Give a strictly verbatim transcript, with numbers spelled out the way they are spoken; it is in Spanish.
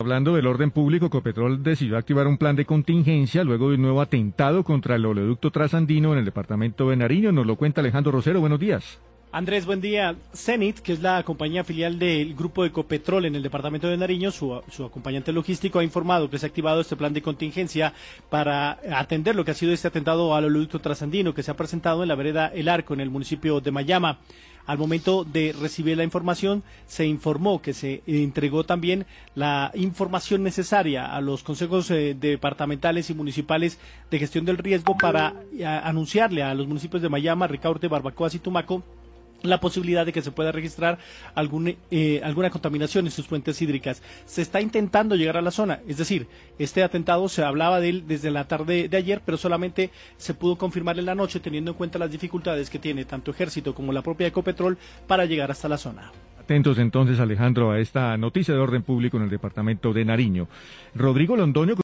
hablando del orden público, Ecopetrol decidió activar un plan de contingencia luego de un nuevo atentado contra el oleoducto trasandino en el departamento de Nariño. Nos lo cuenta Alejandro Rosero. Buenos días. Andrés, buen día. Cenit, que es la compañía filial del grupo Ecopetrol en el departamento de Nariño, su, su acompañante logístico, ha informado que se ha activado este plan de contingencia para atender lo que ha sido este atentado al oleoducto trasandino que se ha presentado en la vereda El Arco, en el municipio de Mayama. Al momento de recibir la información, se informó que se entregó también la información necesaria a los consejos eh, departamentales y municipales de gestión del riesgo para eh, anunciarle a los municipios de Mayama, Ricaurte, Barbacoas y Tumaco la posibilidad de que se pueda registrar algún, eh, alguna contaminación en sus fuentes hídricas. Se está intentando llegar a la zona, es decir, este atentado se hablaba de él desde la tarde de ayer, pero solamente se pudo confirmar en la noche, teniendo en cuenta las dificultades que tiene tanto Ejército como la propia Ecopetrol para llegar hasta la zona. Atentos entonces, Alejandro, a esta noticia de orden público en el departamento de Nariño. Rodrigo Londoño.